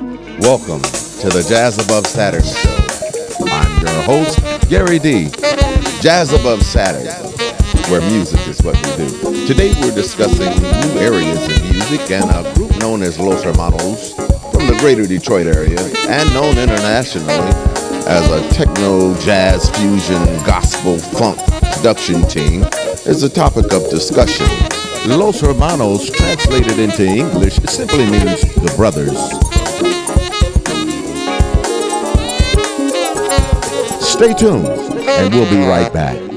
Welcome to the Jazz Above Saturn Show. I'm your host, Gary D. Jazz Above Saturn, where music is what we do. Today we're discussing new areas in music and a group known as Los Hermanos from the greater Detroit area and known internationally as a techno, jazz, fusion, gospel, funk production team is the topic of discussion. Los Hermanos, translated into English, simply means the brothers. Stay tuned, and we'll be right back.